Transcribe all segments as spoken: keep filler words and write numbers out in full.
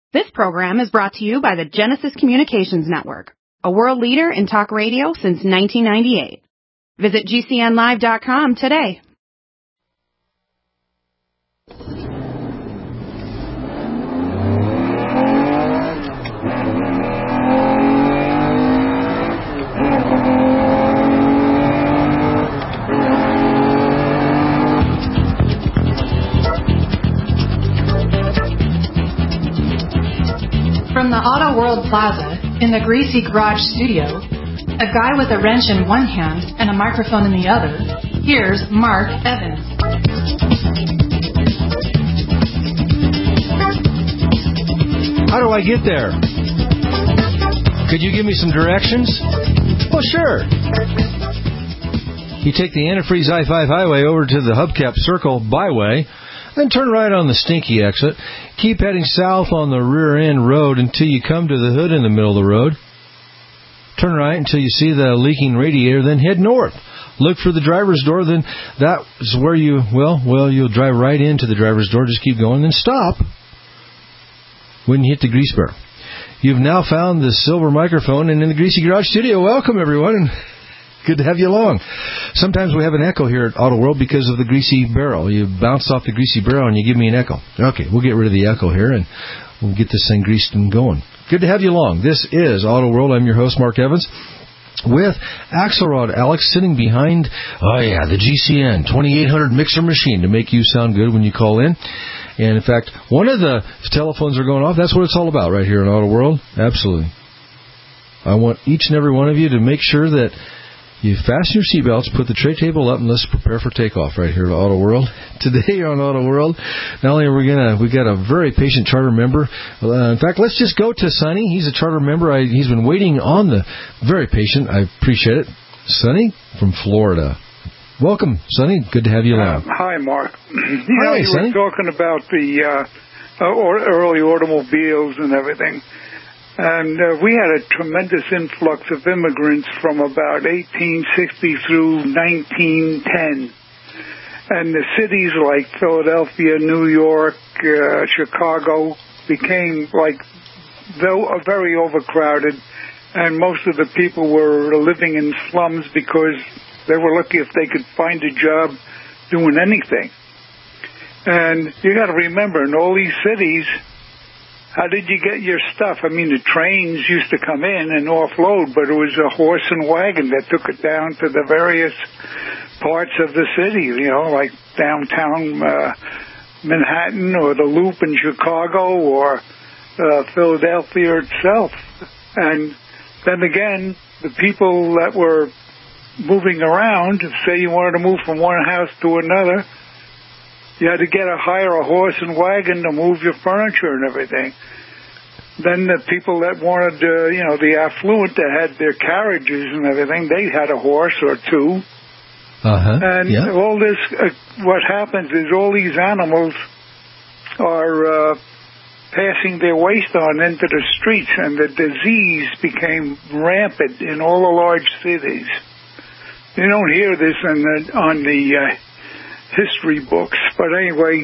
This program is brought to you by the Genesis Communications Network, a world leader in talk radio since nineteen ninety-eight. Visit G C N live dot com today. From the Auto World Plaza in the Greasy Garage studio, a guy with a wrench in one hand and a microphone in the other, here's Mark Evans. How do I get there? Could you give me some directions? Well, sure. You take the Antifreeze I five highway over to the Hubcap Circle byway, then turn right on the Stinky exit. Keep heading south on the rear end road until you come to the hood in the middle of the road. Turn right until you see the leaking radiator, then head north. Look for the driver's door, then that's where you, well, well, you'll drive right into the driver's door. Just keep going, then stop when you hit the grease barrel. You've now found the silver microphone, and in the Greasy Garage studio, welcome everyone. Good to have you along. Sometimes we have an echo here at Auto World because of the greasy barrel. You bounce off the greasy barrel and you give me an echo. Okay, we'll get rid of the echo here and we'll get this thing greased and going. Good to have you along. This is Auto World. I'm your host, Mark Evans, with Axelrod Alex sitting behind, oh yeah, the G C N twenty-eight hundred mixer machine to make you sound good when you call in. And in fact, one of the telephones are going off. That's what it's all about right here in Auto World. Absolutely. I want each and every one of you to make sure that you fasten your seatbelts, put the tray table up, and let's prepare for takeoff right here at Auto World. Today on Auto World, not only are we gonna, we got a very patient charter member. Uh, in fact, let's just go to Sonny. He's a charter member. I, he's been waiting on the very patient. I appreciate it. Sonny from Florida. Welcome, Sonny. Good to have you along. Uh, hi, Mark. You hi, know, you Sonny. were talking about the uh, or early automobiles and everything. And uh, we had a tremendous influx of immigrants from about eighteen sixty through nineteen ten. And the cities like Philadelphia, New York, uh, Chicago became like very overcrowded. And most of the people were living in slums because they were lucky if they could find a job doing anything. And you got to remember, in all these cities, how did you get your stuff? I mean, the trains used to come in and offload, but it was a horse and wagon that took it down to the various parts of the city, you know, like downtown uh, Manhattan or the Loop in Chicago or uh, Philadelphia itself. And then again, the people that were moving around, say you wanted to move from one house to another, you had to get a hire a horse and wagon to move your furniture and everything. Then the people that wanted, uh, you know, the affluent that had their carriages and everything, they had a horse or two. Uh-huh. And yeah. all this, uh, what happens is all these animals are uh, passing their waste on into the streets, and the disease became rampant in all the large cities. You don't hear this in the, on the uh, history books, but anyway,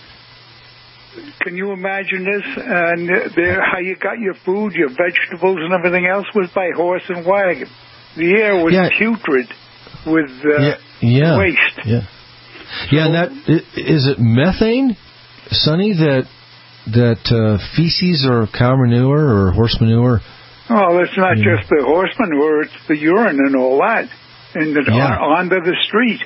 can you imagine this? And there, how you got your food, your vegetables, and everything else was by horse and wagon. The air was yeah. putrid with uh, yeah. Yeah. waste. Yeah, yeah. And that is it. Methane, Sonny? That that uh, feces or cow manure or horse manure? Oh, it's not yeah. just the horse manure; it's the urine and all that, and the, yeah. on, onto the street.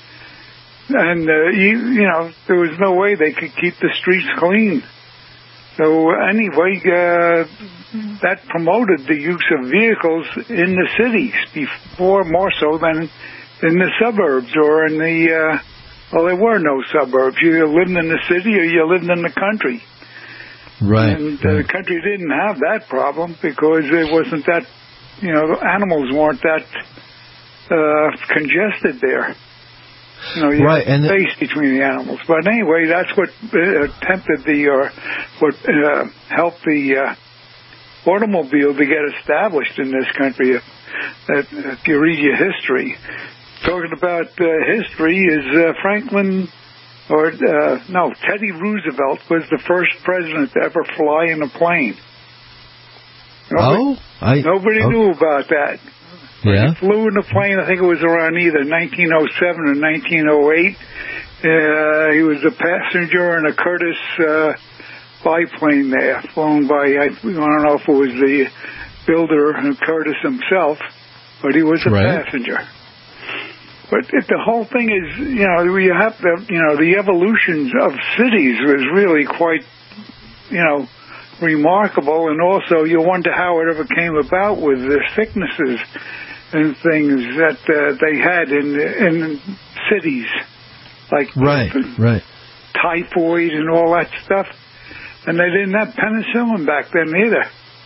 And, uh, you, you know, there was no way they could keep the streets clean. So anyway, uh, that promoted the use of vehicles in the cities before, more so than in the suburbs or in the, uh, well, there were no suburbs. You lived in the city or you lived in the country. Right. And uh, right. the country didn't have that problem because it wasn't that, you know, animals weren't that uh, congested there. You know, you right, have and space the, between the animals. But anyway, that's what uh, tempted the, or uh, what uh, helped the uh, automobile to get established in this country. If, if you read your history, talking about uh, history is uh, Franklin or uh, no, Teddy Roosevelt was the first president to ever fly in a plane. Nobody, oh, I, nobody oh. knew about that. Yeah. He flew in a plane, I think it was around either nineteen oh seven or nineteen oh eight. Uh, he was a passenger in a Curtiss uh, biplane there, flown by, I, I don't know if it was the builder, Curtiss himself, but he was a right. passenger. But it, the whole thing is, you know, you have the, you know, the evolution of cities was really quite, you know, remarkable, and also you wonder how it ever came about with the sicknesses and things that uh, they had in in cities, like right, the, right, typhoid and all that stuff, and they didn't have penicillin back then either.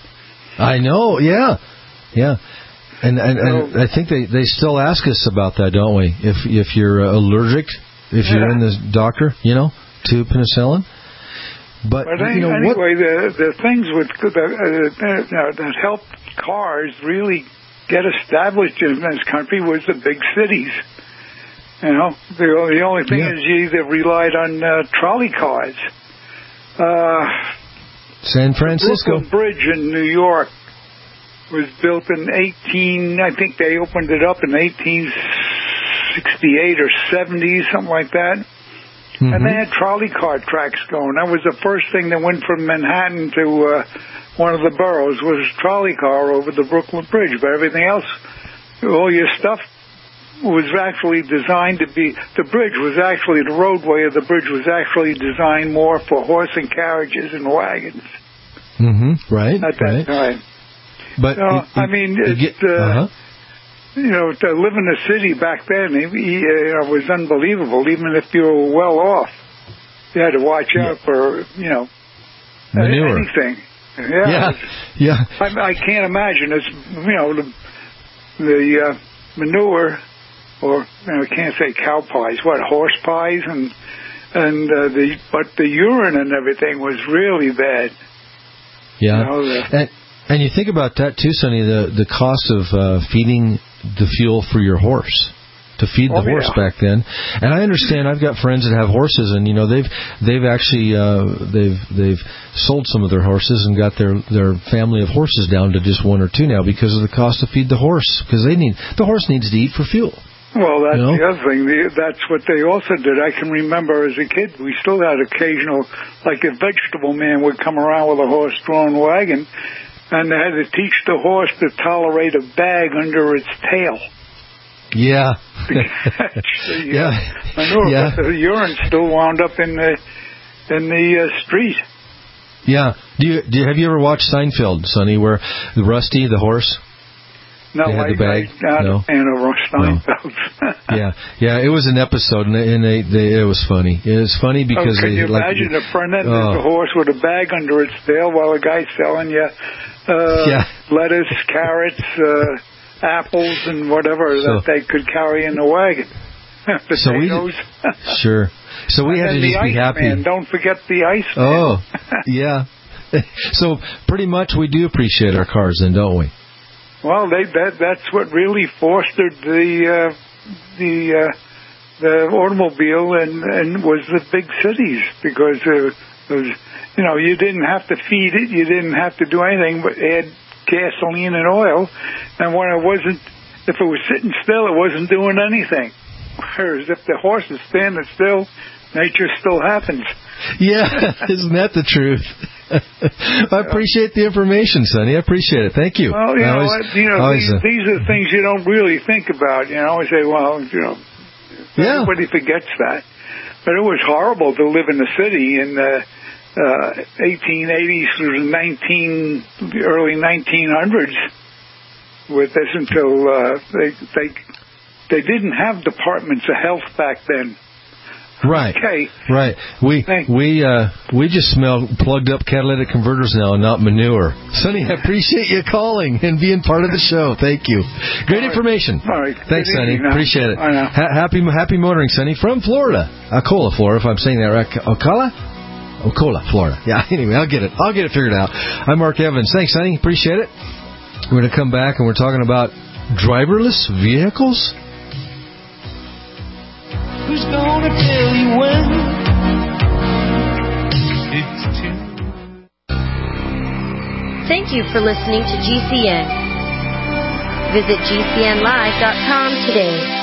I know, yeah, yeah. And, and, and I think they, they still ask us about that, don't we? If if you're allergic, if you're yeah. in the doctor, you know, to penicillin. But, but you know, anyway, what? the the things with the, uh, that helped cars really get established in this country was the big cities. You know, the, the only thing yeah. is you either relied on uh, trolley cars. Uh, San Francisco. The Brooklyn Bridge in New York was built in eighteen. I think they opened it up in eighteen sixty-eight or seventy, something like that. Mm-hmm. And they had trolley car tracks going. That was the first thing that went from Manhattan to uh, one of the boroughs was a trolley car over the Brooklyn Bridge. But everything else, all your stuff was actually designed to be, the bridge was actually, the roadway of the bridge was actually designed more for horse and carriages and wagons. Mm-hmm. Right, at that right. time. But so, it, it, I mean, it, it's, uh, uh-huh. you know, to live in the city back then it, it was unbelievable. Even if you were well off, you had to watch out yeah. for, you know, manure. anything. Yeah, yeah. yeah. I, I can't imagine it's, you know, the, the uh, manure, or you know, I can't say cow pies, what, horse pies, and and uh, the but the urine and everything was really bad. Yeah, you know, the, and and you think about that too, Sonny. The the cost of uh, feeding the fuel for your horse. To feed the oh, horse yeah. back then, and I understand. I've got friends that have horses, and you know they've they've actually uh, they've they've sold some of their horses and got their their family of horses down to just one or two now because of the cost to feed the horse, because they need the horse needs to eat for fuel. Well, that's you know? the other thing. The, that's what they also did. I can remember as a kid, we still had occasional, like a vegetable man would come around with a horse-drawn wagon, and they had to teach the horse to tolerate a bag under its tail. Yeah. the, yeah. Manure, yeah. But the urine still wound up in the in the uh, street. Yeah. Do you, do you have you ever watched Seinfeld, Sonny, where Rusty the horse? No, they had I, the bag. I not no. a fan of Seinfeld. No. yeah, yeah. It was an episode, and, they, and they, they, it was funny. It was funny because oh, can they you like. Imagine a front end oh. of the horse with a bag under its tail while a guy's selling you uh, yeah. lettuce, carrots. Uh, apples and whatever so, that they could carry in the wagon. so we sure. So we and had to just be happy. Man. Don't forget the ice. Oh, yeah. So pretty much we do appreciate our cars, then, don't we? Well, they that that's what really fostered the uh, the uh, the automobile and and was the big cities, because uh, it was, you know, you didn't have to feed it, you didn't have to do anything but add gasoline and oil, and when it wasn't, if it was sitting still, it wasn't doing anything. Whereas if the horse is standing still, nature still happens. Yeah, isn't that the truth? I appreciate the information, Sonny. I appreciate it. Thank you. Well, you always, know, you know always, these, uh, these are things you don't really think about. You know, I say, well, you know, yeah. everybody forgets that. But it was horrible to live in the city in the Uh, eighteen eighties through the nineteen the early nineteen hundreds with this until uh, they they they didn't have departments of health back then. Right. Okay. Right. We Thanks. we uh, we just smell plugged up catalytic converters now, and not manure. Sonny, I appreciate you calling and being part of the show. Thank you. Great All right. information. All right. Thanks, Good Sonny. evening. Appreciate it. I know. Ha- happy happy motoring, Sonny, from Florida, Ocala, Florida. If I'm saying that right, Ocala. Ocala, Florida. Yeah, anyway, I'll get it. I'll get it figured out. I'm Mark Evans. Thanks, Sonny. Appreciate it. We're going to come back, and we're talking about driverless vehicles. Who's going to tell you when? Thank you for listening to G C N. Visit G C N live dot com today.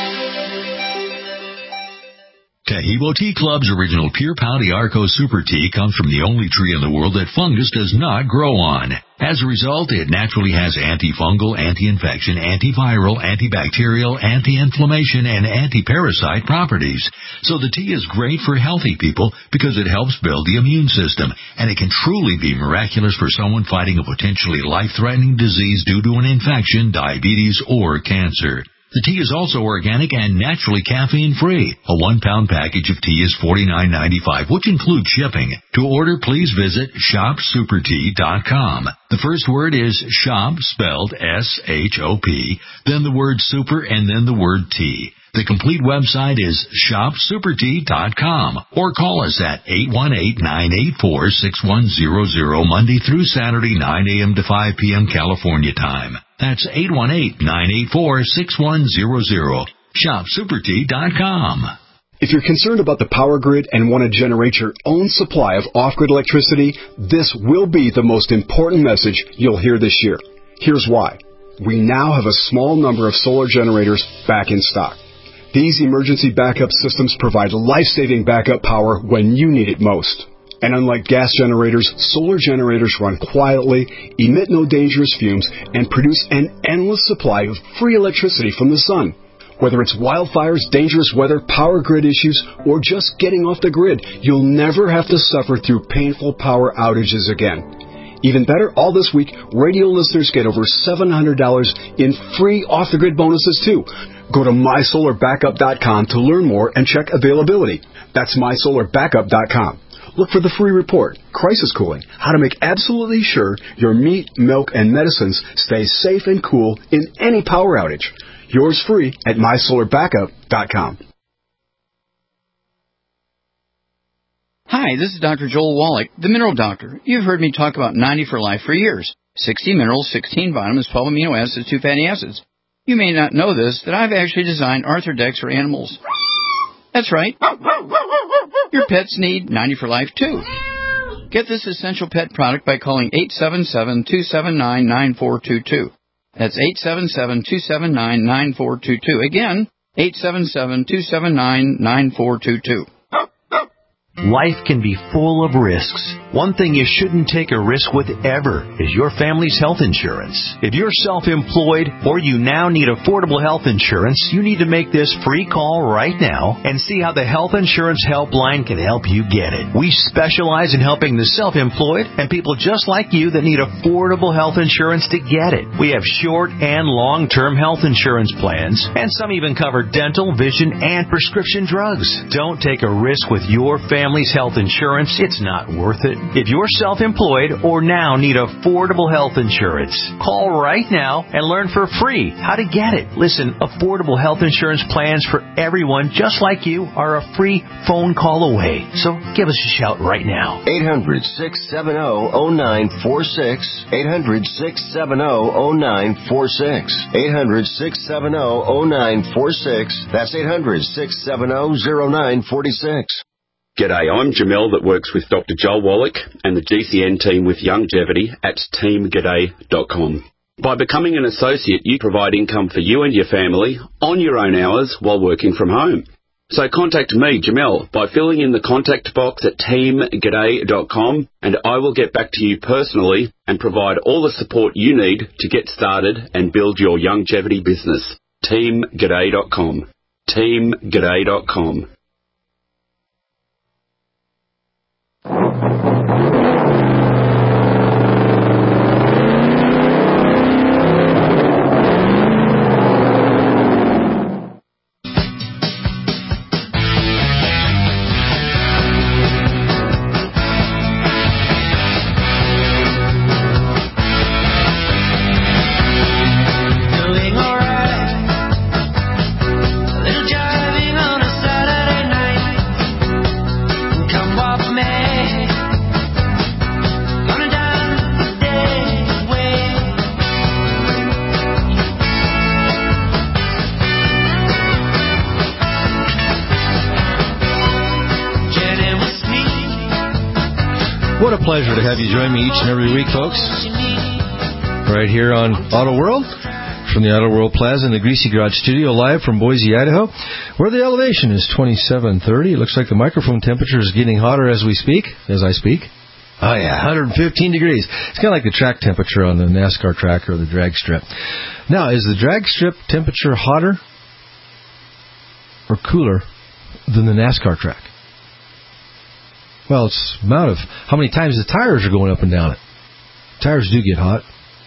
Taheebo Tea Club's original Pure Pau d'Arco Super Tea comes from the only tree in the world that fungus does not grow on. As a result, it naturally has antifungal, anti-infection, antiviral, antibacterial, anti-inflammation, and anti-parasite properties. So the tea is great for healthy people because it helps build the immune system, and it can truly be miraculous for someone fighting a potentially life-threatening disease due to an infection, diabetes, or cancer. The tea is also organic and naturally caffeine-free. A one-pound package of tea is forty-nine ninety-five, which includes shipping. To order, please visit shop super tea dot com. The first word is shop, spelled S H O P, then the word super, and then the word tea. The complete website is shop super tea dot com, or call us at eight one eight, nine eight four, six one zero zero Monday through Saturday, nine a.m. to five p.m. California time. That's eight one eight, nine eight four, six one zero zero. shop super tea dot com. If you're concerned about the power grid and want to generate your own supply of off-grid electricity, this will be the most important message you'll hear this year. Here's why. We now have a small number of solar generators back in stock. These emergency backup systems provide life-saving backup power when you need it most. And unlike gas generators, solar generators run quietly, emit no dangerous fumes, and produce an endless supply of free electricity from the sun. Whether it's wildfires, dangerous weather, power grid issues, or just getting off the grid, you'll never have to suffer through painful power outages again. Even better, all this week, radio listeners get over seven hundred dollars in free off-the-grid bonuses, too. Go to my solar backup dot com to learn more and check availability. That's my solar backup dot com. Look for the free report, Crisis Cooling, how to make absolutely sure your meat, milk, and medicines stay safe and cool in any power outage. Yours free at my solar backup dot com. Hi, this is Doctor Joel Wallach, the Mineral Doctor. You've heard me talk about ninety for Life for years. sixty minerals, sixteen vitamins, twelve amino acids, two fatty acids. You may not know this, that I've actually designed Arthrodex for animals. That's right. Your pets need ninety for Life, too. Get this essential pet product by calling eight seven seven, two seven nine, nine four two two. That's eight seven seven, two seven nine, nine four two two. Again, eight seven seven, two seven nine, nine four two two. Life can be full of risks. One thing you shouldn't take a risk with ever is your family's health insurance. If you're self-employed or you now need affordable health insurance, you need to make this free call right now and see how the Health Insurance Helpline can help you get it. We specialize in helping the self-employed and people just like you that need affordable health insurance to get it. We have short and long-term health insurance plans, and some even cover dental, vision, and prescription drugs. Don't take a risk with your family. Family's health insurance, it's not worth it. If you're self-employed or now need affordable health insurance, call right now and learn for free how to get it. Listen, affordable health insurance plans for everyone just like you are a free phone call away. So give us a shout right now. eight hundred, six seven zero, zero nine four six. eight hundred, six seven zero, zero nine four six. eight hundred, six seven zero, zero nine four six. That's eight hundred, six seven zero, zero nine four six. G'day, I'm Jamel that works with Doctor Joel Wallach and the G C N team with Longevity at team g'day dot com. By becoming an associate, you provide income for you and your family on your own hours while working from home. So contact me, Jamel, by filling in the contact box at team g'day dot com, and I will get back to you personally and provide all the support you need to get started and build your longevity business. team g'day dot com. team g'day dot com. Doing alright, a little driving on a Saturday pleasure to have you join me each and every week, folks. Right here on Auto World, from the Auto World Plaza in the Greasy Garage Studio, live from Boise, Idaho, where the elevation is twenty-seven thirty. It looks like the microphone temperature is getting hotter as we speak, as I speak. Oh, yeah, one hundred fifteen degrees. It's kind of like the track temperature on the NASCAR track or the drag strip. Now, is the drag strip temperature hotter or cooler than the NASCAR track? Well, it's the amount of how many times the tires are going up and down it. Tires do get hot.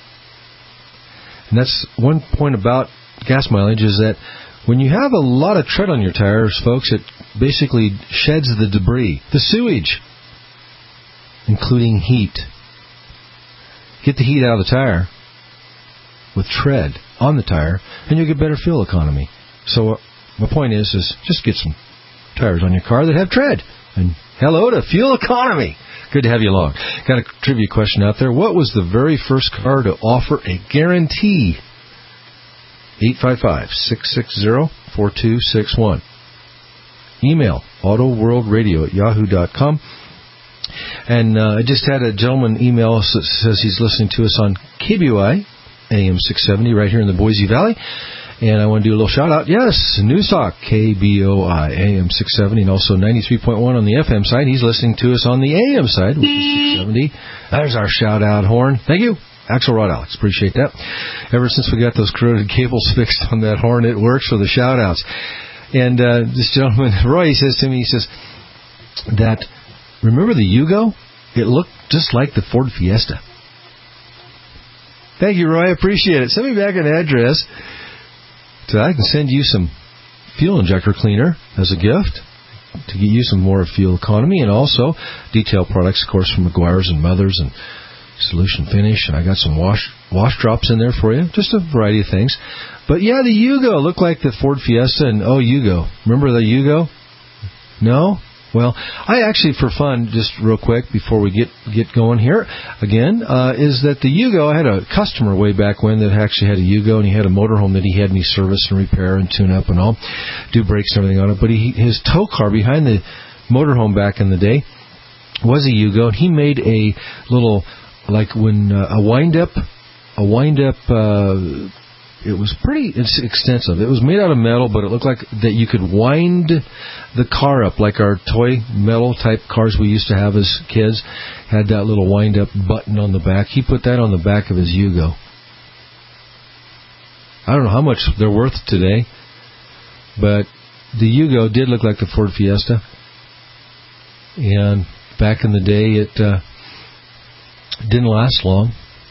And that's one point about gas mileage is that when you have a lot of tread on your tires, folks, it basically sheds the debris, the sewage, including heat. Get the heat out of the tire with tread on the tire, and you'll get better fuel economy. So uh, my point is, is just get some tires on your car that have tread. And hello to fuel economy. Good to have you along. Got a trivia question out there. What was the very first car to offer a guarantee? eight five five, six six zero, four two six one. Email autoworldradio at yahoo dot com. And uh, I just had a gentleman email that says he's listening to us on K B O I A M six seventy right here in the Boise Valley. And I want to do a little shout-out. Yes, News Talk, K B O I A M six seventy, and also ninety-three point one on the F M side. He's listening to us on the A M side, which is six seventy. There's our shout-out horn. Thank you. Axelrod Alex, appreciate that. Ever since we got those corroded cables fixed on that horn, it works for the shout-outs. And uh, this gentleman, Roy, he says to me, he says that, remember the Yugo? It looked just like the Ford Fiesta. Thank you, Roy. I appreciate it. Send me back an address so I can send you some fuel injector cleaner as a gift to get you some more fuel economy, and also detailed products, of course, from McGuire's and Mother's and Solution Finish. And I got some wash wash drops in there for you. Just a variety of things. But yeah, the Yugo looked like the Ford Fiesta, and oh, Yugo. Remember the Yugo? No? Well, I actually, for fun, just real quick before we get get going here, again, uh, is that the Yugo, I had a customer way back when that actually had a Yugo, and he had a motorhome that he had me service and repair and tune up and all, do brakes and everything on it. But he, his tow car behind the motorhome back in the day was a Yugo, and he made a little, like when uh, a wind-up, a wind-up, uh, it was pretty extensive. It was made out of metal, but it looked like that you could wind the car up, like our toy metal type cars we used to have as kids, had that little wind-up button on the back. He put that on the back of his Yugo. I don't know how much they're worth today, but the Yugo did look like the Ford Fiesta. And back in the day, it uh, didn't last long.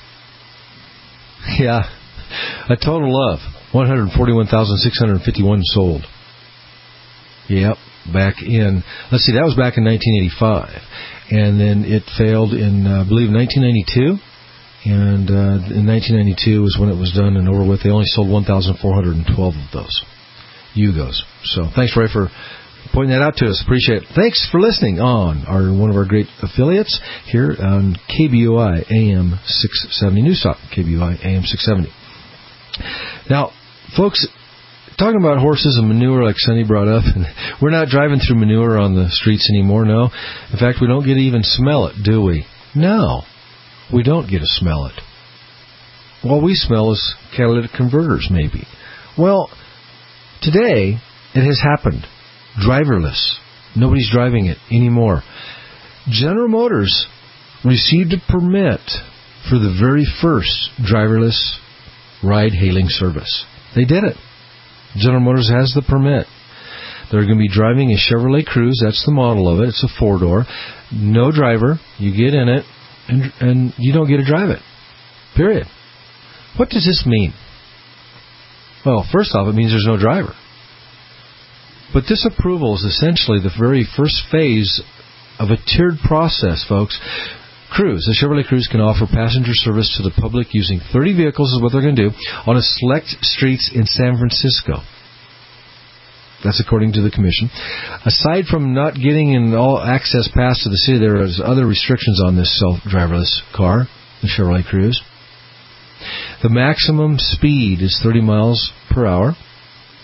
Yeah. A total of one hundred forty-one thousand six hundred fifty-one sold. Yep, back in, let's see, that was back in nineteen eighty-five. And then it failed in, uh, I believe, nineteen ninety-two. And uh, in nineteen ninety-two was when it was done and over with. They only sold one thousand four hundred twelve of those Yugos. So thanks, Ray, for pointing that out to us. Appreciate it. Thanks for listening on our one of our great affiliates here on K B O I A M six seventy News Talk, K B O I A M six seventy. Now, folks, talking about horses and manure like Sonny brought up, and we're not driving through manure on the streets anymore, no. In fact, we don't get to even smell it, do we? No, we don't get to smell it. All we smell is catalytic converters, maybe. Well, today, it has happened. Driverless. Nobody's driving it anymore. General Motors received a permit for the very first driverless ride-hailing service. They did it. General Motors has the permit. They're going to be driving a Chevrolet Cruze. That's the model of it. It's a four-door. No driver. You get in it, and, and you don't get to drive it. Period. What does this mean? Well, first off, it means there's no driver. But this approval is essentially the very first phase of a tiered process, folks. Cruze, the Chevrolet Cruze can offer passenger service to the public using thirty vehicles is what they're going to do on a select streets in San Francisco. That's according to the commission. Aside from not getting an all access pass to the city, there is other restrictions on this self-driverless car, the Chevrolet Cruze. The maximum speed is thirty miles per hour.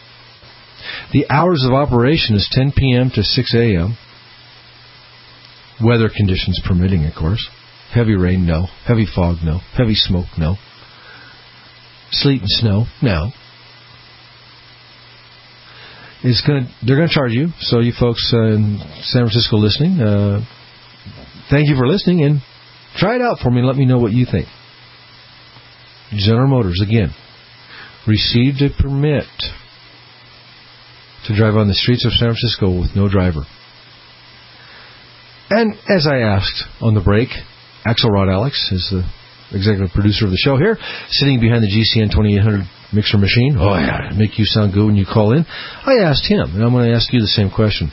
The hours of operation is ten p.m. to six a.m. Weather conditions permitting, of course. Heavy rain, no. Heavy fog, no. Heavy smoke, no. Sleet and snow, no. It's gonna, they're going to charge you. So you folks uh, in San Francisco listening, uh, thank you for listening, and try it out for me and let me know what you think. General Motors, again, received a permit to drive on the streets of San Francisco with no driver. And as I asked on the break, Axelrod Alex is the executive producer of the show here, sitting behind the G C N twenty-eight hundred mixer machine. Oh, yeah, make you sound good when you call in. I asked him, and I'm going to ask you the same question.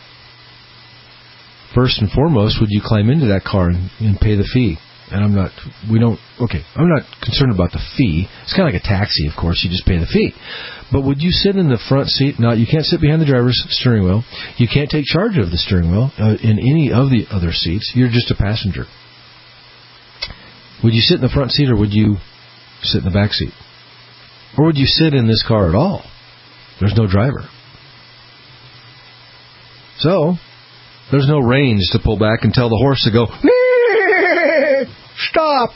First and foremost, would you climb into that car and, and pay the fee? And I'm not, we don't, okay, I'm not concerned about the fee. It's kind of like a taxi, of course. You just pay the fee. But would you sit in the front seat? No, you can't sit behind the driver's steering wheel. You can't take charge of the steering wheel uh, in any of the other seats. You're just a passenger. Would you sit in the front seat, or would you sit in the back seat? Or would you sit in this car at all? There's no driver. So, there's no reins to pull back and tell the horse to go, stop!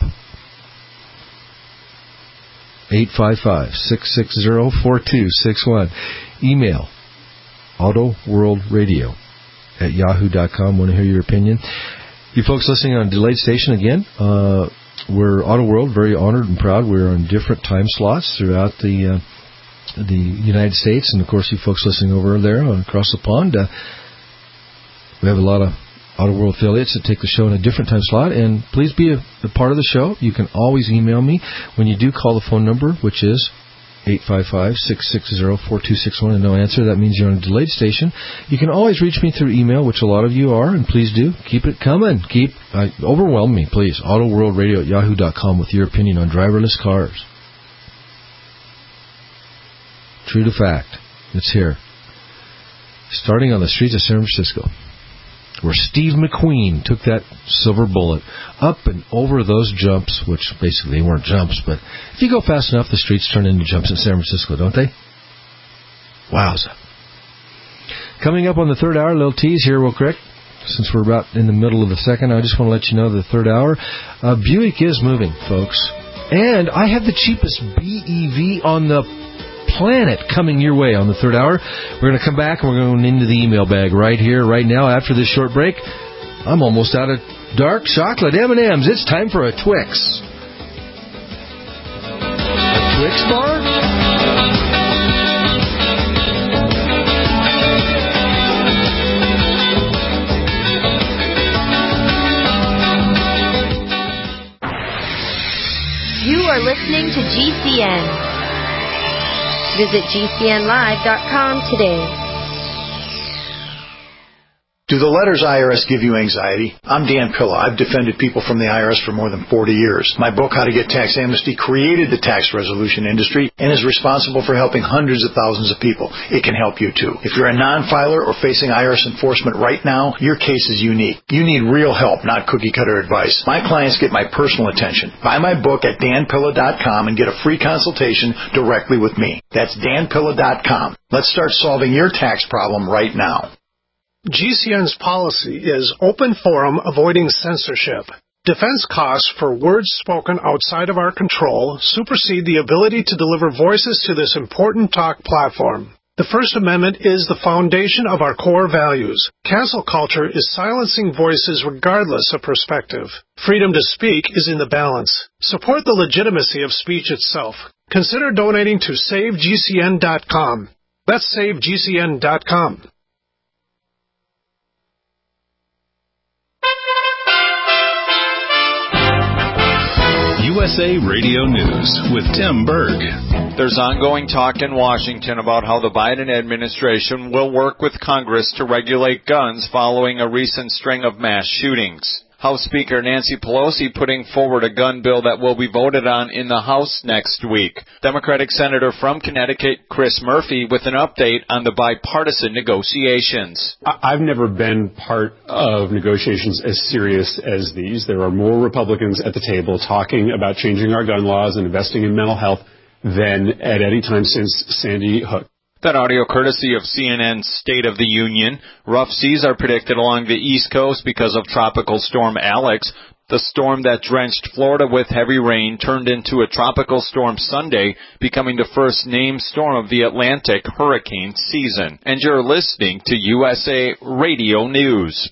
eight five five, six six zero, four two six one. Email autoworldradio at yahoo dot com. Want to hear your opinion? You folks listening on delayed station again, uh, we're Auto World, very honored and proud. We're on different time slots throughout the uh, the United States, and of course you folks listening over there across the pond. Uh, we have a lot of Auto World affiliates that take the show in a different time slot, and please be a, a part of the show. You can always email me when you do call the phone number, which is eight five five, six six zero, four two six one, and no answer. That means you're on a delayed station. You can always reach me through email, which a lot of you are, and please do. Keep it coming. Keep uh, overwhelm me, please. autoworldradio at yahoo dot com with your opinion on driverless cars. True to fact, it's here. Starting on the streets of San Francisco, where Steve McQueen took that silver bullet up and over those jumps, which basically they weren't jumps, but if you go fast enough, the streets turn into jumps in San Francisco, don't they? Wowza. Coming up on the third hour, a little tease here real quick, since we're about in the middle of the second. I just want to let you know the third hour, uh, Buick is moving, folks. And I have the cheapest B E V on the planet coming your way on the third hour. We're going to come back and we're going into the email bag right here, right now, after this short break. I'm almost out of dark chocolate M and M's. It's time for a Twix. A Twix bar? You are listening to G C N. Visit G C N live dot com today. Do the letters I R S give you anxiety? I'm Dan Pilla. I've defended people from the I R S for more than forty years. My book, How to Get Tax Amnesty, created the tax resolution industry and is responsible for helping hundreds of thousands of people. It can help you too. If you're a non-filer or facing I R S enforcement right now, your case is unique. You need real help, not cookie-cutter advice. My clients get my personal attention. Buy my book at dan pilla dot com and get a free consultation directly with me. That's dan pilla dot com. Let's start solving your tax problem right now. G C N's policy is open forum, avoiding censorship. Defense costs for words spoken outside of our control supersede the ability to deliver voices to this important talk platform. The First Amendment is the foundation of our core values. Cancel culture is silencing voices regardless of perspective. Freedom to speak is in the balance. Support the legitimacy of speech itself. Consider donating to save G C N dot com. That's save G C N dot com. U S A Radio News with Tim Berg. There's ongoing talk in Washington about how the Biden administration will work with Congress to regulate guns following a recent string of mass shootings. House Speaker Nancy Pelosi putting forward a gun bill that will be voted on in the House next week. Democratic Senator from Connecticut Chris Murphy with an update on the bipartisan negotiations. I've never been part of negotiations as serious as these. There are more Republicans at the table talking about changing our gun laws and investing in mental health than at any time since Sandy Hook. That audio courtesy of C N N's State of the Union. Rough seas are predicted along the East Coast because of Tropical Storm Alex. The storm that drenched Florida with heavy rain turned into a tropical storm Sunday, becoming the first named storm of the Atlantic hurricane season. And you're listening to U S A Radio News.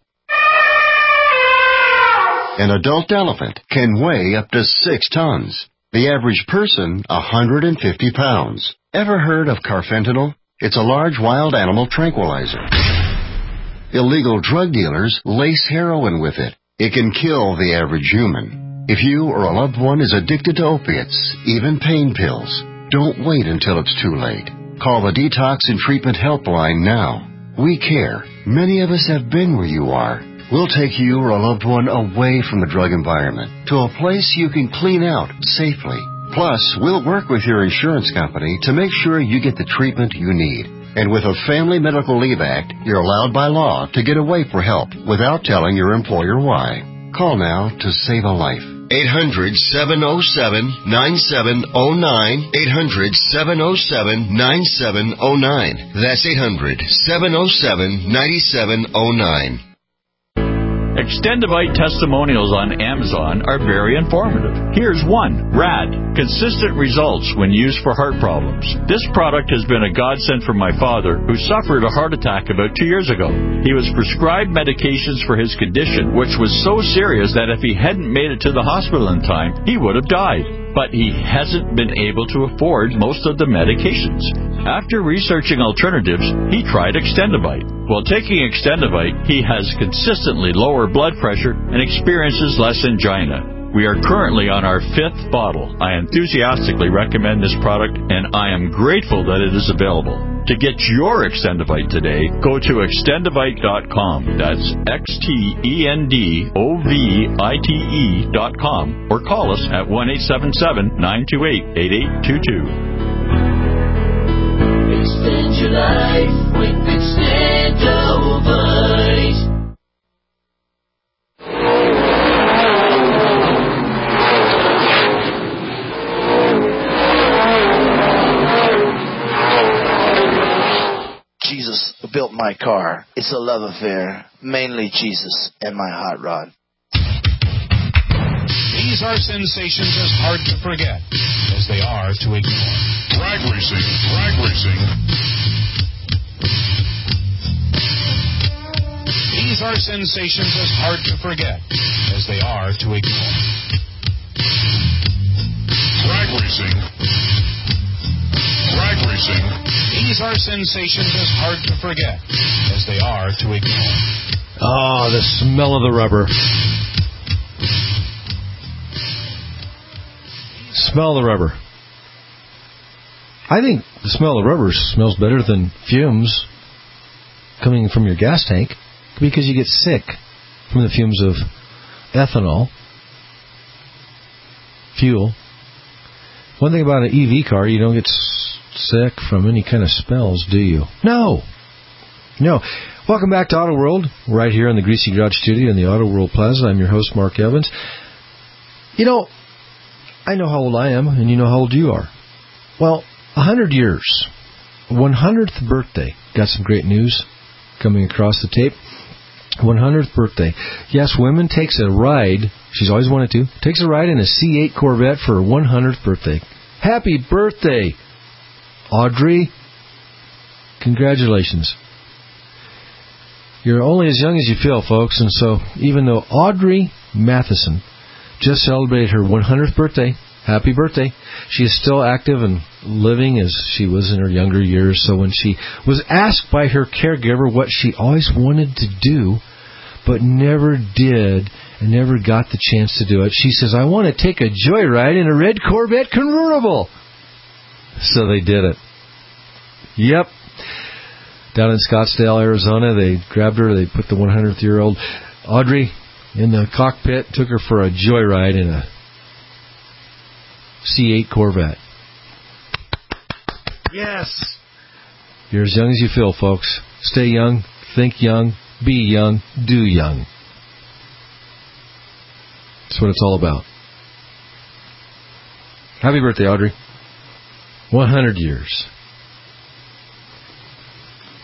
An adult elephant can weigh up to six tons. The average person, one hundred fifty pounds. Ever heard of carfentanil? It's a large wild animal tranquilizer. Illegal drug dealers lace heroin with it. It can kill the average human. If you or a loved one is addicted to opiates, even pain pills, don't wait until it's too late. Call the Detox and Treatment Helpline now. We care. Many of us have been where you are. We'll take you or a loved one away from the drug environment to a place you can clean out safely. Plus, we'll work with your insurance company to make sure you get the treatment you need. And with a Family Medical Leave Act, you're allowed by law to get away for help without telling your employer why. Call now to save a life. eight hundred, seven oh seven, nine seven oh nine. eight hundred, seven oh seven, nine seven oh nine. That's eight hundred, seven oh seven, nine seven oh nine. Extendivite testimonials on Amazon are very informative. Here's one. Rad. Consistent results when used for heart problems. This product has been a godsend for my father, who suffered a heart attack about two years ago. He was prescribed medications for his condition, which was so serious that if he hadn't made it to the hospital in time, he would have died. But he hasn't been able to afford most of the medications. After researching alternatives, he tried Extendivite. While taking Extendivite, he has consistently lower blood pressure and experiences less angina. We are currently on our fifth bottle. I enthusiastically recommend this product, and I am grateful that it is available. To get your Extendivite today, go to extendivite dot com. That's X T E N D O V I T E dot com, or call us at one eight seven seven, nine two eight, eight eight two two. Extend your life with Extendivite. Jesus built my car. It's a love affair, mainly Jesus and my hot rod. These are sensations as hard to forget as they are to ignore. Drag racing, drag racing. These are sensations as hard to forget as they are to ignore. Drag racing. Drag racing. These are sensations as hard to forget as they are to ignore. Oh, the smell of the rubber. Smell the rubber. I think the smell of rubber smells better than fumes coming from your gas tank, because you get sick from the fumes of ethanol fuel. One thing about an E V car, you don't get sick from any kind of smells, do you? No. No. Welcome back to Auto World, right here in the Greasy Garage studio in the Auto World Plaza. I'm your host, Mark Evans. You know, I know how old I am, and you know how old you are. Well, one hundred years. one hundredth birthday. Got some great news coming across the tape. one hundredth birthday. Yes, women takes a ride. She's always wanted to. Takes a ride in a C eight Corvette for her one hundredth birthday. Happy birthday, Audrey. Congratulations. You're only as young as you feel, folks. And so even though Audrey Matheson just celebrated her one hundredth birthday, happy birthday, she is still active and living as she was in her younger years. So when she was asked by her caregiver what she always wanted to do but never did and never got the chance to do it, she says, I want to take a joyride in a red Corvette convertible. So they did it. Yep. Down in Scottsdale, Arizona, they grabbed her, they put the one hundredth-year-old Audrey in the cockpit, took her for a joyride in a C eight Corvette. Yes! You're as young as you feel, folks. Stay young, think young, be young, do young. That's what it's all about. Happy birthday, Audrey. one hundred years.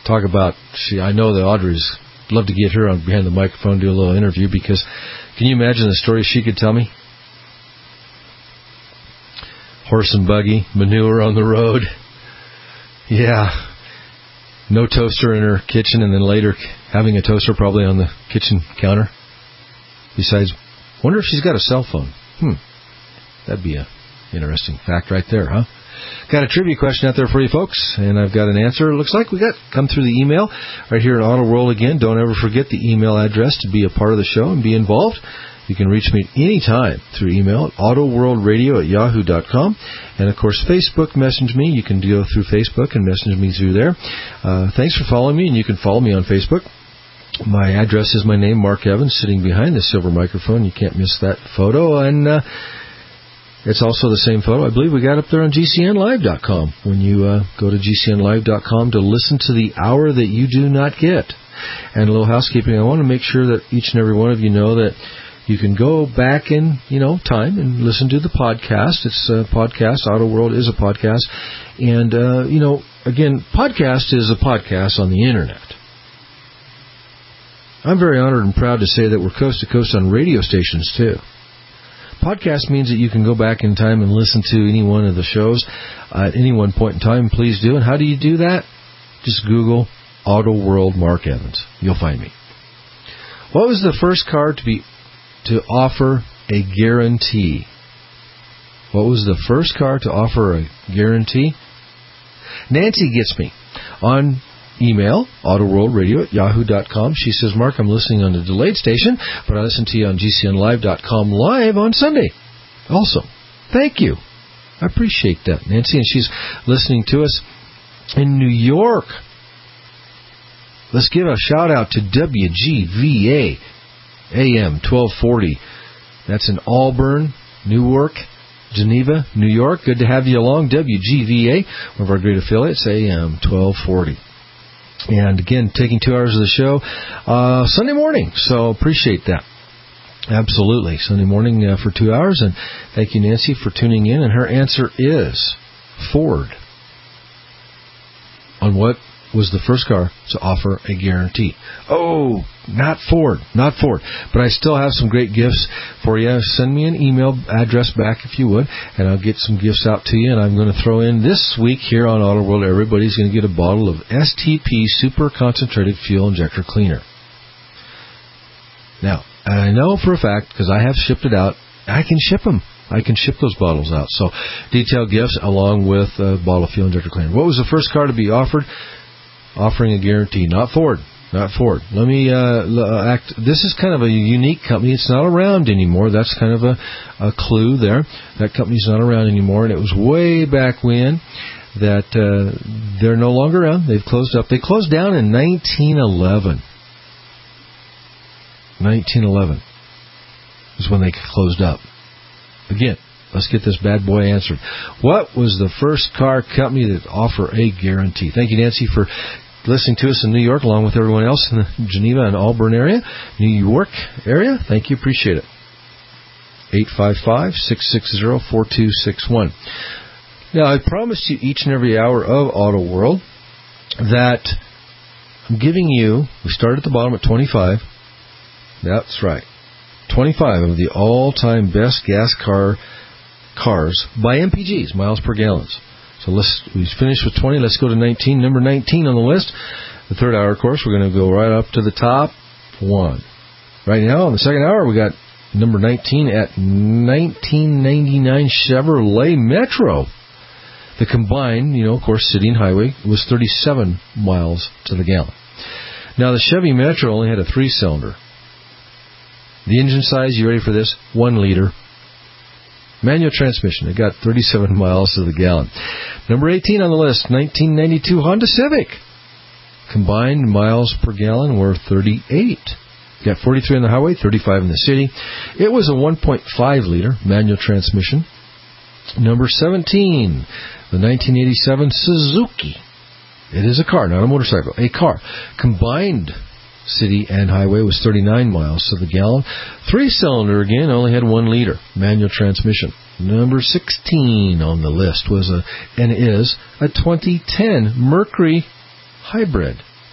talk about, she, I know that Audrey's love to get her on behind the microphone, do a little interview, because can you imagine the story she could tell me? Horse and buggy, manure on the road. Yeah. No toaster in her kitchen, and then later having a toaster probably on the kitchen counter. Besides, wonder if she's got a cell phone. Hmm. That'd be a interesting fact right there, huh? Got a trivia question out there for you folks, and I've got an answer. It looks like we got come through the email right here at Auto World again. Don't ever forget the email address to be a part of the show and be involved. You can reach me anytime through email at autoworldradio at yahoo dot com. And, of course, Facebook message me. You can go through Facebook and message me through there. Uh, thanks for following me, and you can follow me on Facebook. My address is my name, Mark Evans, sitting behind the silver microphone. You can't miss that photo. And uh, it's also the same photo I believe we got up there on G C N live dot com when you uh, go to G C N live dot com to listen to the hour that you do not get. And a little housekeeping, I want to make sure that each and every one of you know that you can go back in, you know, time and listen to the podcast. It's a podcast. Auto World is a podcast. And, uh, you know, again, podcast is a podcast on the Internet. I'm very honored and proud to say that we're coast to coast on radio stations, too. Podcast means that you can go back in time and listen to any one of the shows uh, at any one point in time. Please do. And how do you do that? Just Google Auto World Mark Evans. You'll find me. What was the first car to be to offer a guarantee? What was the first car to offer a guarantee? Nancy gets me on email, autoworldradio at yahoo dot com. She says, Mark, I'm listening on the delayed station, but I listen to you on G C N live dot com live on Sunday. Also, thank you. I appreciate that, Nancy. And she's listening to us in New York. Let's give a shout out to W G V A. A M twelve forty. That's in Auburn, Newark, Geneva, New York. Good to have you along. W G V A, one of our great affiliates, A M twelve forty. And again, taking two hours of the show uh, Sunday morning. So appreciate that. Absolutely. Sunday morning uh, for two hours. And thank you, Nancy, for tuning in. And her answer is Ford. On what was the first car to offer a guarantee? Oh, not Ford, not Ford. But I still have some great gifts for you. Send me an email address back if you would, and I'll get some gifts out to you. And I'm going to throw in this week here on Auto World, everybody's going to get a bottle of S T P Super Concentrated Fuel Injector Cleaner. Now, I know for a fact, because I have shipped it out, I can ship them. I can ship those bottles out. So, detailed gifts along with a bottle of fuel injector cleaner. What was the first car to be offered? Offering a guarantee. Not Ford. Not Ford. Let me uh, act. This is kind of a unique company. It's not around anymore. That's kind of a, a clue there. That company's not around anymore, and it was way back when that uh, they're no longer around. They've closed up. They closed down in nineteen eleven. nineteen eleven is when they closed up. Again, let's get this bad boy answered. What was the first car company that offered a guarantee? Thank you, Nancy, for listening to us in New York, along with everyone else in the Geneva and Auburn area, New York area. Thank you. Appreciate it. eight five five, six six zero, four two six one. Now, I promised you each and every hour of Auto World that I'm giving you, we start at the bottom at twenty-five. That's right. twenty-five of the all-time best gas car cars by M P Gs, miles per gallon. So let's we finished with twenty. Let's go to nineteen. Number nineteen on the list. The third hour, of course, we're going to go right up to the top one. Right now, in the second hour, we got number nineteen at nineteen ninety-nine Chevrolet Metro. The combined, you know, of course, city and highway, was thirty-seven miles to the gallon. Now, the Chevy Metro only had a three-cylinder. The engine size, you ready for this? One liter. Manual transmission. It got thirty-seven miles to the gallon. Number eighteen on the list, nineteen ninety-two Honda Civic. Combined miles per gallon were thirty-eight. Got forty-three on the highway, thirty-five in the city. It was a one point five liter manual transmission. Number seventeen, the nineteen eighty-seven Suzuki. It is a car, not a motorcycle. A car. Combined city and highway was thirty-nine miles to the gallon. Three-cylinder, again, only had one liter. Manual transmission. Number sixteen on the list was a and is a twenty ten Mercury Hybrid.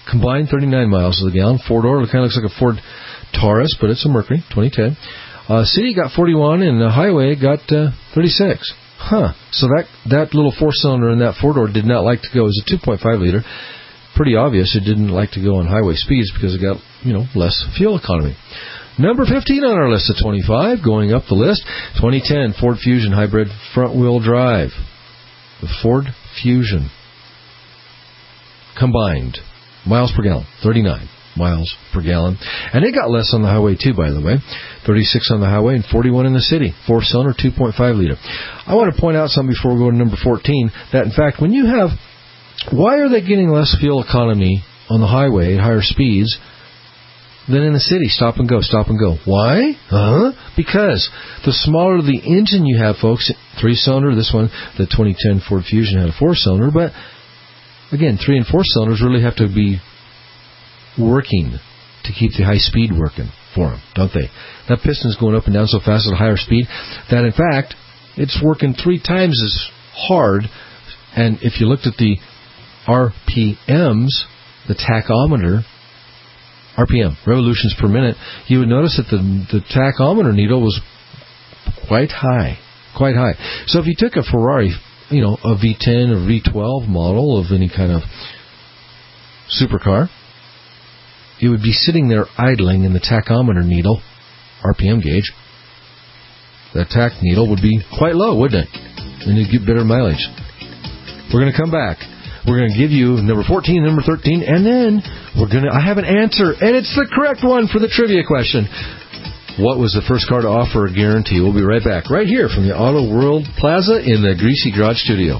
Combined thirty-nine miles to the gallon. Four-door, it kind of looks like a Ford Taurus, but it's a Mercury, twenty ten. Uh, city got forty-one, and the highway got uh, thirty-six. Huh. So that, that little four-cylinder in that four-door did not like to go. It was a two point five liter. Pretty obvious it didn't like to go on highway speeds because it got, you know, less fuel economy. Number fifteen on our list of twenty-five, going up the list, twenty ten Ford Fusion hybrid front-wheel drive. The Ford Fusion. Combined. Miles per gallon, thirty-nine miles per gallon. And it got less on the highway, too, by the way. thirty-six on the highway and forty-one in the city. Four-cylinder, two point five liter. I want to point out something before we go to number fourteen, that, in fact, when you have... Why are they getting less fuel economy on the highway at higher speeds than in the city? Stop and go, stop and go. Why? Huh? Because the smaller the engine you have, folks, three-cylinder, this one, the twenty ten Ford Fusion had a four-cylinder, but again, three and four cylinders really have to be working to keep the high speed working for them, don't they? That piston's going up and down so fast at a higher speed that, in fact, it's working three times as hard. And if you looked at the R P Ms, the tachometer, R P M, revolutions per minute, you would notice that the, the tachometer needle was quite high, quite high. So if you took a Ferrari, you know, a V ten or V twelve model of any kind of supercar, it would be sitting there idling in the tachometer needle, R P M gauge. That tach needle would be quite low, wouldn't it? And you'd get better mileage. We're going to come back. We're going to give you number fourteen, number thirteen, and then we're going to, I have an answer, and it's the correct one for the trivia question. What was the first car to offer a guarantee? We'll be right back, right here from the Auto World Plaza in the Greasy Garage Studio.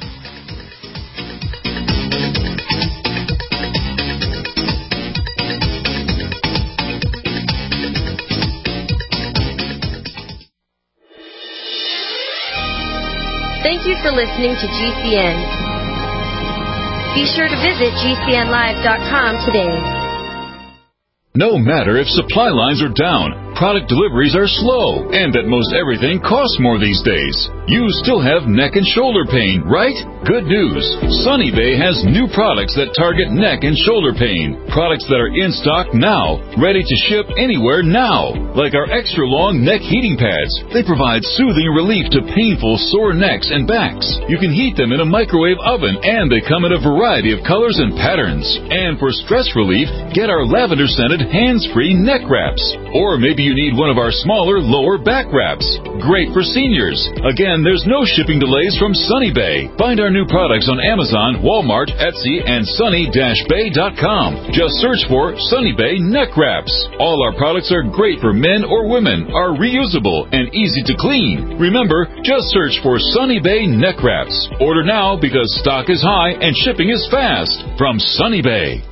Thank you for listening to G C N. Be sure to visit G C N live dot com today. No matter if supply lines are down, product deliveries are slow, and that most everything costs more these days, you still have neck and shoulder pain, right? Good news. Sunny Bay has new products that target neck and shoulder pain. Products that are in stock now, ready to ship anywhere now. Like our extra long neck heating pads. They provide soothing relief to painful sore necks and backs. You can heat them in a microwave oven, and they come in a variety of colors and patterns. And for stress relief, get our lavender scented hands-free neck wraps. Or maybe you need one of our smaller lower back wraps. Great for seniors. Again, there's no shipping delays from Sunny Bay. Find our new products on Amazon, Walmart, Etsy, and sunny dash bay dot com. Just search for Sunny Bay neck wraps. All our products are great for men or women, are reusable and easy to clean. Remember, just search for Sunny Bay neck wraps. Order now because stock is high and shipping is fast. From Sunny Bay.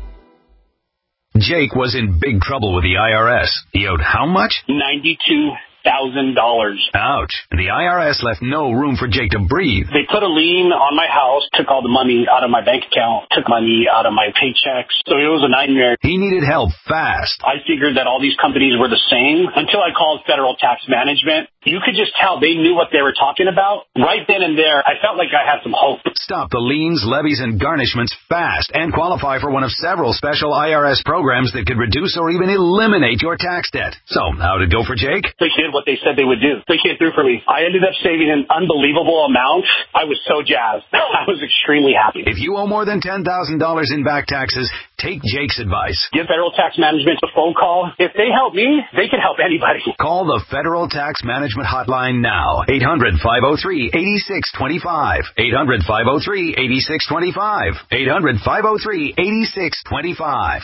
Jake was in big trouble with the I R S. He owed how much? ninety-two thousand dollars. Ouch. And the I R S left no room for Jake to breathe. They put a lien on my house, took all the money out of my bank account, took money out of my paychecks. So it was a nightmare. He needed help fast. I figured that all these companies were the same until I called Federal Tax Management. You could just tell they knew what they were talking about. Right then and there, I felt like I had some hope. Stop the liens, levies, and garnishments fast and qualify for one of several special I R S programs that could reduce or even eliminate your tax debt. So, how'd it go for Jake? They did what they said they would do. They came through for me. I ended up saving an unbelievable amount. I was so jazzed. I was extremely happy. If you owe more than ten thousand dollars in back taxes, take Jake's advice. Give Federal Tax Management a phone call. If they help me, they can help anybody. Call the Federal Tax Management hotline now. eight hundred, five oh three, eight six two five. eight hundred, five oh three, eight six two five. eight hundred, five oh three, eight six two five.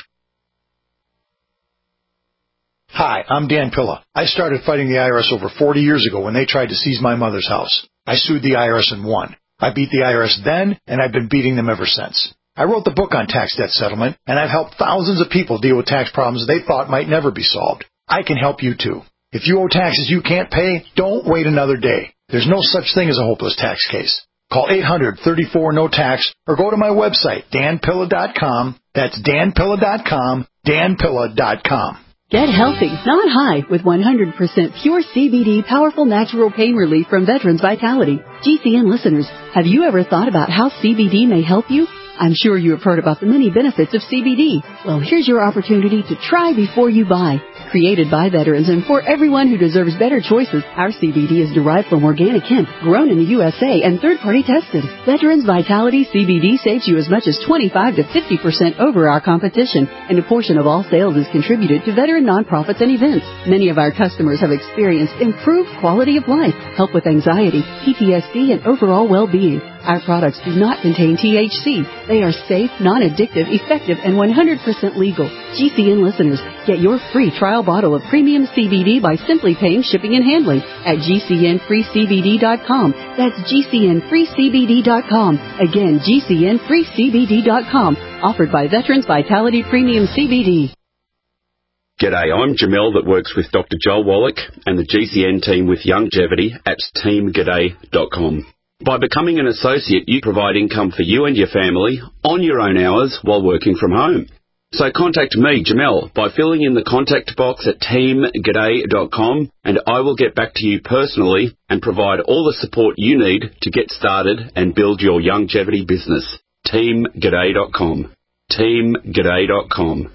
Hi, I'm Dan Pilla. I started fighting the I R S over forty years ago when they tried to seize my mother's house. I sued the I R S and won. I beat the I R S then, and I've been beating them ever since. I wrote the book on tax debt settlement, and I've helped thousands of people deal with tax problems they thought might never be solved. I can help you too. If you owe taxes you can't pay, don't wait another day. There's no such thing as a hopeless tax case. Call eight hundred, thirty-four, no tax or go to my website, dan pilla dot com. That's dan pilla dot com, dan pilla dot com. Get healthy, not high, with one hundred percent pure C B D powerful natural pain relief from Veterans Vitality. G C N listeners, have you ever thought about how C B D may help you? I'm sure you have heard about the many benefits of C B D. Well, here's your opportunity to try before you buy. Created by veterans and for everyone who deserves better choices, our C B D is derived from organic hemp, grown in the U S A and third-party tested. Veterans Vitality C B D saves you as much as twenty-five to fifty percent over our competition, and a portion of all sales is contributed to veteran nonprofits and events. Many of our customers have experienced improved quality of life, help with anxiety, P T S D, and overall well-being. Our products do not contain T H C. They are safe, non-addictive, effective, and one hundred percent legal. G C N listeners, get your free trial bottle of premium C B D by simply paying shipping and handling at G C N free C B D dot com. That's G C N free C B D dot com. Again, G C N free C B D dot com. Offered by Veterans Vitality Premium C B D. G'day, I'm Jamel that works with Doctor Joel Wallach and the G C N team with Longevity at team g'day dot com. By becoming an associate, you provide income for you and your family on your own hours while working from home. So contact me, Jamel, by filling in the contact box at team g'day dot com, and I will get back to you personally and provide all the support you need to get started and build your longevity business. team g'day dot com. team g'day dot com.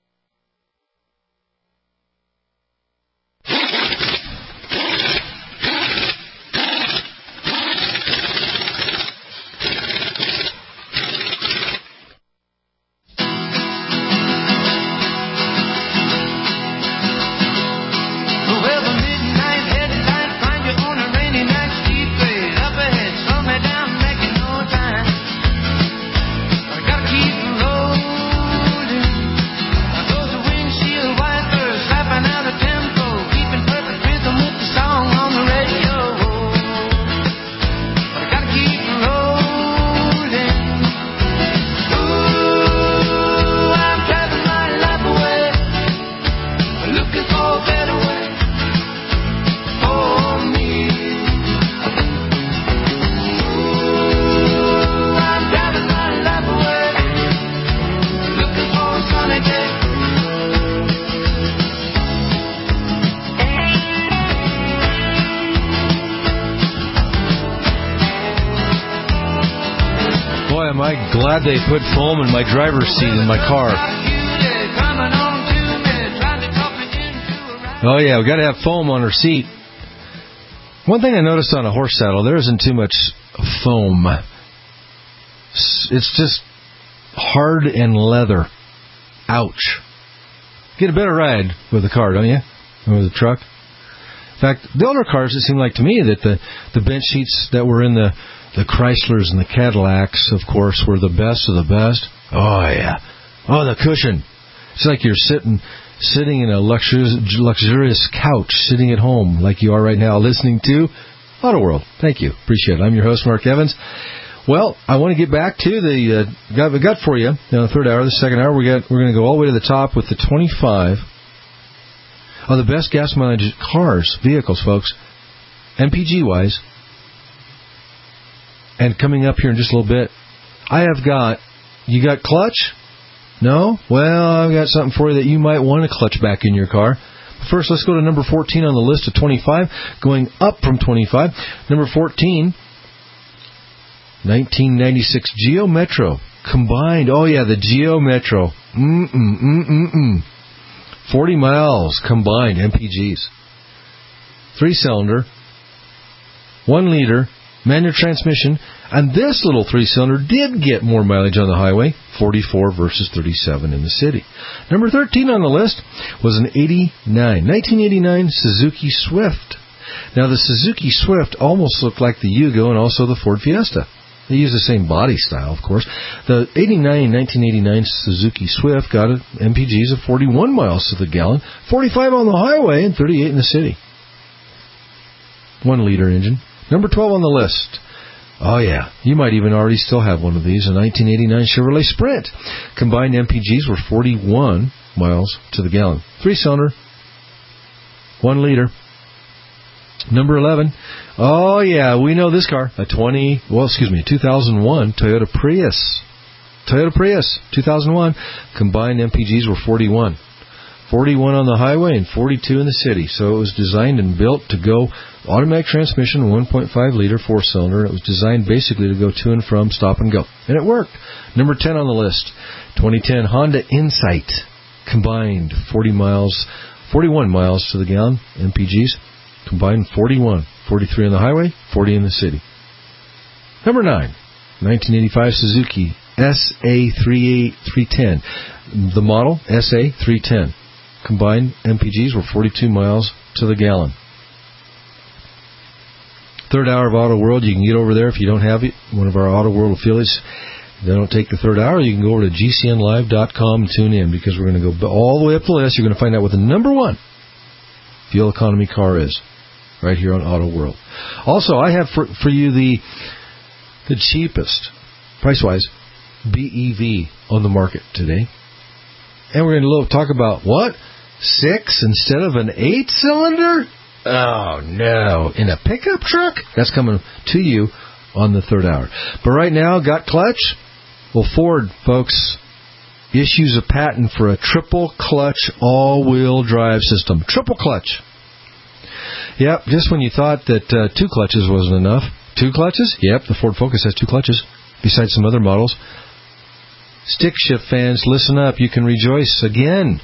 Glad they put foam in my driver's seat in my car. Oh yeah, we got to have foam on our seat. One thing I noticed on a horse saddle, there isn't too much foam. It's just hard and leather. Ouch. Get a better ride with a car, don't you? Or with a truck. In fact, the older cars, it seemed like to me that the, the bench seats that were in the The Chryslers and the Cadillacs, of course, were the best of the best. Oh, yeah. Oh, the cushion. It's like you're sitting sitting in a luxurious, luxurious couch, sitting at home like you are right now, listening to Auto World. Thank you. Appreciate it. I'm your host, Mark Evans. Well, I want to get back to the uh, got we got for you. Now, the third hour, the second hour, we got we're going to go all the way to the top with the twenty-five of the best gas mileage cars, vehicles, folks, M P G-wise. And coming up here in just a little bit, I have got, you got clutch? No? Well, I've got something for you that you might want to clutch back in your car. First, let's go to number fourteen on the list of twenty-five, going up from twenty-five. Number fourteen, nineteen ninety-six Geo Metro. Combined, oh yeah, the Geo Metro. Mm-mm, mm-mm-mm. forty miles combined, M P Gs. Three-cylinder, one liter, manual transmission, and this little three-cylinder did get more mileage on the highway, forty-four versus thirty-seven in the city. Number thirteen on the list was an eighty-nine, nineteen eighty-nine Suzuki Swift. Now, the Suzuki Swift almost looked like the Yugo and also the Ford Fiesta. They use the same body style, of course. The eighty-nine, nineteen eighty-nine Suzuki Swift got M P Gs of forty-one miles to the gallon, forty-five on the highway, and thirty-eight in the city. One-liter engine. Number twelve on the list. Oh, yeah. You might even already still have one of these. A nineteen eighty-nine Chevrolet Sprint. Combined M P Gs were forty-one miles to the gallon. Three-cylinder. One liter. Number eleven. Oh, yeah. We know this car. A twenty, well, excuse me, two thousand one Toyota Prius. Toyota Prius, two thousand one. Combined M P Gs were forty-one. forty-one on the highway and forty-two in the city. So it was designed and built to go automatic transmission, one point five liter, four-cylinder. It was designed basically to go to and from, stop and go. And it worked. Number ten on the list, twenty ten Honda Insight. Combined forty miles, forty-one miles to the gallon, M P Gs. Combined forty-one. forty-three on the highway, forty in the city. Number nine, nineteen eighty-five Suzuki S A three ten. The model, S A three ten. Combined M P Gs were forty-two miles to the gallon. Third hour of Auto World, you can get over there if you don't have it. One of our Auto World affiliates, they don't take the third hour. You can go over to G C N live dot com and tune in, because we're going to go all the way up the list. You're going to find out what the number one fuel economy car is right here on Auto World. Also, I have for, for you the the cheapest, price-wise, B E V on the market today. And we're going to talk about what? Six instead of an eight-cylinder? Oh, no. In a pickup truck? That's coming to you on the third hour. But right now, got clutch? Well, Ford, folks, issues a patent for a triple clutch all-wheel drive system. Triple clutch. Yep, just when you thought that uh, two clutches wasn't enough. Two clutches? Yep, the Ford Focus has two clutches, besides some other models. Stick shift fans, listen up. You can rejoice again.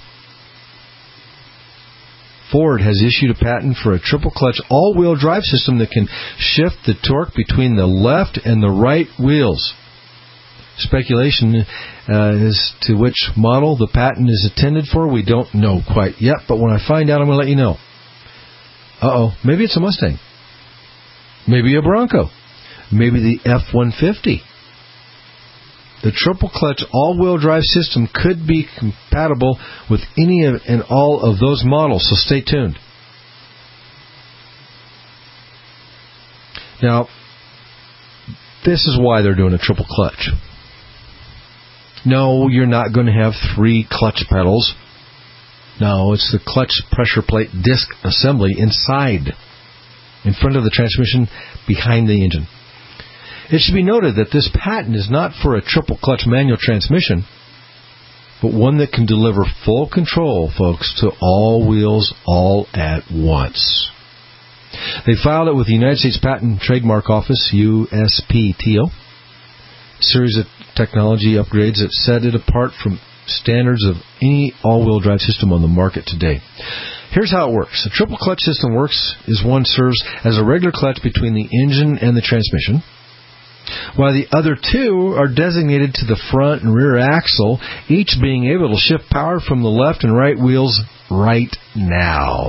Ford has issued a patent for a triple clutch all-wheel drive system that can shift the torque between the left and the right wheels. Speculation uh, as to which model the patent is intended for, we don't know quite yet, but when I find out, I'm going to let you know. Uh-oh, maybe it's a Mustang. Maybe a Bronco. Maybe the F one fifty. The triple clutch all-wheel drive system could be compatible with any of, and all of those models, so stay tuned. Now, this is why they're doing a triple clutch. No, you're not going to have three clutch pedals. No, it's the clutch pressure plate disc assembly inside, in front of the transmission, behind the engine. It should be noted that this patent is not for a triple clutch manual transmission, but one that can deliver full control, folks, to all wheels all at once. They filed it with the United States Patent and Trademark Office, U S P T O. A series of technology upgrades that set it apart from standards of any all-wheel drive system on the market today. Here's how it works. A triple clutch system works is one serves as a regular clutch between the engine and the transmission, while the other two are designated to the front and rear axle, each being able to shift power from the left and right wheels right now.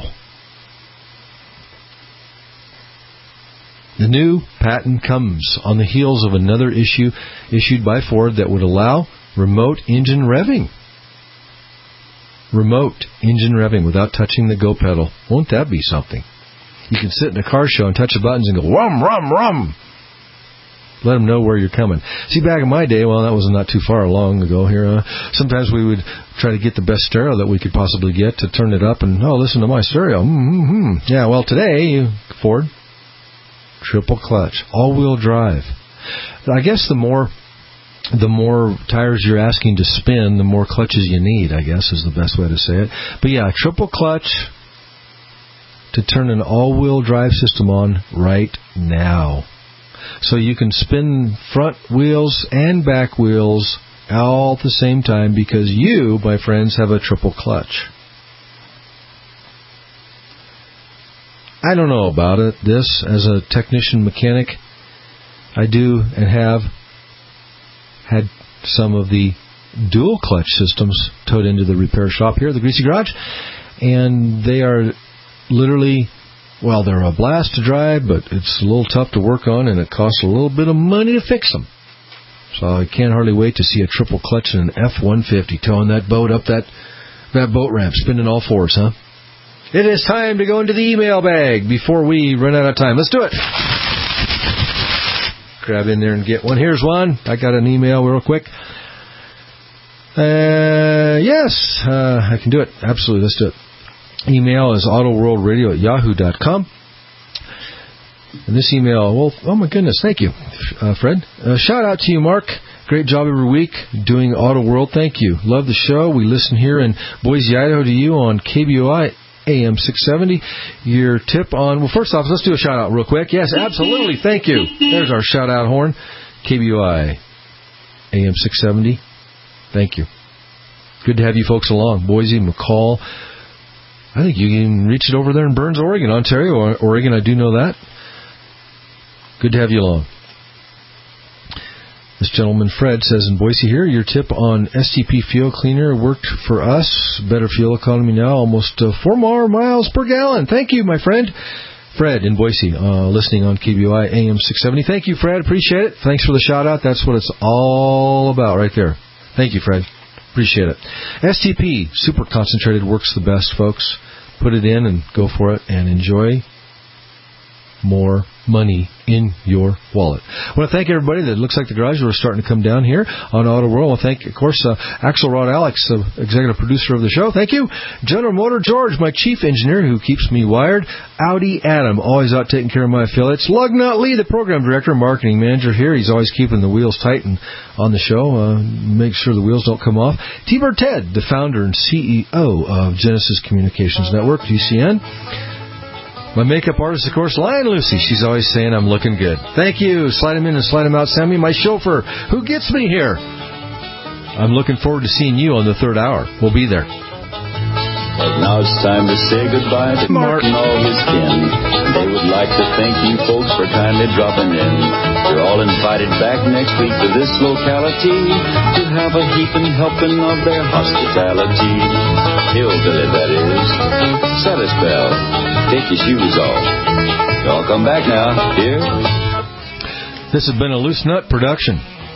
The new patent comes on the heels of another issue issued by Ford that would allow remote engine revving. Remote engine revving without touching the go pedal. Won't that be something? You can sit in a car show and touch the buttons and go, rum, rum, rum. Let them know where you're coming. See, back in my day, well, that was not too far along ago here, uh, sometimes we would try to get the best stereo that we could possibly get to turn it up and, oh, listen to my stereo. Mm-hmm. Yeah, well, today, Ford, triple clutch, all-wheel drive. I guess the more the more tires you're asking to spin, the more clutches you need, I guess is the best way to say it. But yeah, triple clutch to turn an all-wheel drive system on right now. So you can spin front wheels and back wheels all at the same time because you, my friends, have a triple clutch. I don't know about it. This, as a technician mechanic, I do and have had some of the dual clutch systems towed into the repair shop here at the Greasy Garage, and they are literally, well, they're a blast to drive, but it's a little tough to work on, and it costs a little bit of money to fix them. So I can't hardly wait to see a triple clutch in an F one fifty towing that boat up that that boat ramp, spinning all fours, huh? It is time to go into the email bag before we run out of time. Let's do it. Grab in there and get one. Here's one. I got an email real quick. Uh, yes, uh, I can do it. Absolutely, let's do it. Email is autoworldradio at yahoo dot com. And this email, well, oh my goodness, thank you, uh, Fred. Uh, shout out to you, Mark, Great job every week doing Auto World. Thank you. Love the show. We listen here in Boise, Idaho to you on K B O I A M six seventy. Your tip on, well, first off, let's do a shout-out real quick. Yes, absolutely. Thank you. There's our shout-out horn. K B O I A M six seventy. Thank you. Good to have you folks along. Boise, McCall. I think you can reach it over there in Burns, Oregon, Ontario, or Oregon. I do know that. Good to have you along. This gentleman, Fred, says in Boise here, your tip on S T P fuel cleaner worked for us. Better fuel economy now, almost uh, four more miles per gallon. Thank you, my friend. Fred in Boise, uh, listening on K B O I A M six seventy. Thank you, Fred. Appreciate it. Thanks for the shout-out. That's what it's all about right there. Thank you, Fred. Appreciate it. S T P, super concentrated, works the best, folks. Put it in and go for it and enjoy more money in your wallet. I want to thank everybody. That looks like the garage doors are starting to come down here on Auto World. I want to thank, of course, uh, Axelrod Alex, uh, executive producer of the show. Thank you. General Motor George, my chief engineer who keeps me wired. Audi Adam, always out taking care of my affiliates. Lugnut Lee, the program director, marketing manager here. He's always keeping the wheels tight and on the show. Uh, make sure the wheels don't come off. T-Bird Ted, the founder and C E O of Genesis Communications Network, G C N. My makeup artist, of course, Lion Lucy. She's always saying I'm looking good. Thank you. Slide him in and slide him out. Sammy, my chauffeur, who gets me here. I'm looking forward to seeing you on the third hour. We'll be there. Well, now it's time to say goodbye to Martin and all his kin. They would like to thank you folks for kindly dropping in. You're all invited back next week to this locality to have a heaping helping of their hospitality. Hillbilly, that is. Set a spell. Take your shoes off. Y'all come back now, dear. This has been a Loose Nut production.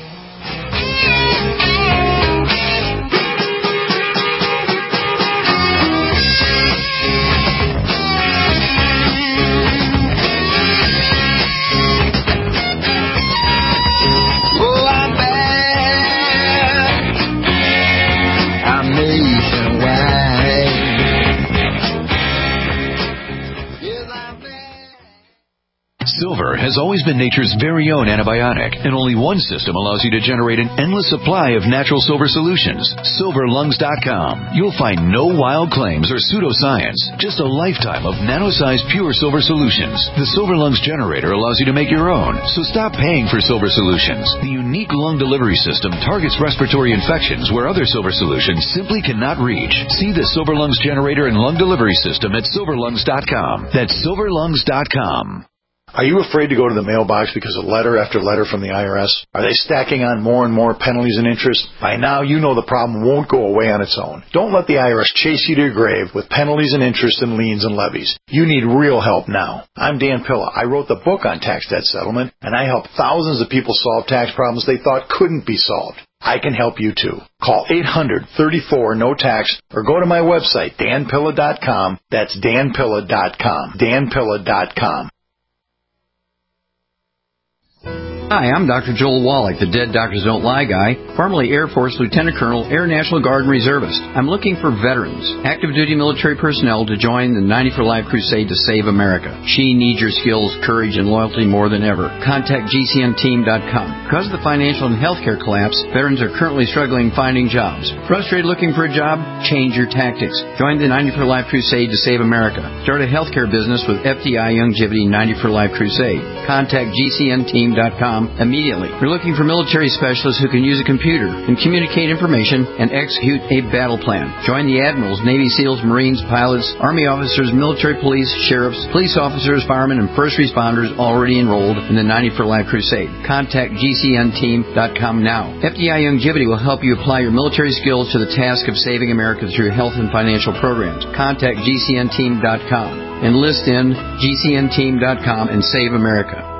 Silver has always been nature's very own antibiotic, and only one system allows you to generate an endless supply of natural silver solutions. silver lungs dot com. You'll find no wild claims or pseudoscience, just a lifetime of nano-sized pure silver solutions. The Silver Lungs generator allows you to make your own, so stop paying for silver solutions. The unique lung delivery system targets respiratory infections where other silver solutions simply cannot reach. See the Silver Lungs generator and lung delivery system at silver lungs dot com. That's silver lungs dot com. Are you afraid to go to the mailbox because of letter after letter from the I R S? Are they stacking on more and more penalties and interest? By now, you know the problem won't go away on its own. Don't let the I R S chase you to your grave with penalties and interest and liens and levies. You need real help now. I'm Dan Pilla. I wrote the book on tax debt settlement, and I help thousands of people solve tax problems they thought couldn't be solved. I can help you too. Call eight hundred, thirty-four, no tax or go to my website, dan pilla dot com. That's dan pilla dot com. dan pilla dot com. Hi, I'm Doctor Joel Wallach, the Dead Doctors Don't Lie guy, formerly Air Force Lieutenant Colonel, Air National Guard Reservist. I'm looking for veterans, active duty military personnel to join the ninety for Life crusade to save America. She needs your skills, courage, and loyalty more than ever. Contact G C N team dot com. Because of the financial and healthcare collapse, veterans are currently struggling finding jobs. Frustrated looking for a job? Change your tactics. Join the ninety for Life crusade to save America. Start a healthcare business with F D I Youngevity ninety for Life crusade. Contact G C N team dot com immediately. We're looking for military specialists who can use a computer and communicate information and execute a battle plan. Join the admirals, Navy SEALs, Marines, pilots, Army officers, military police, sheriffs, police officers, firemen, and first responders already enrolled in the ninety for Life crusade. Contact G C N team dot com now. F D I Youngevity will help you apply your military skills to the task of saving America through health and financial programs. Contact G C N team dot com. Enlist in G C N team dot com and save America.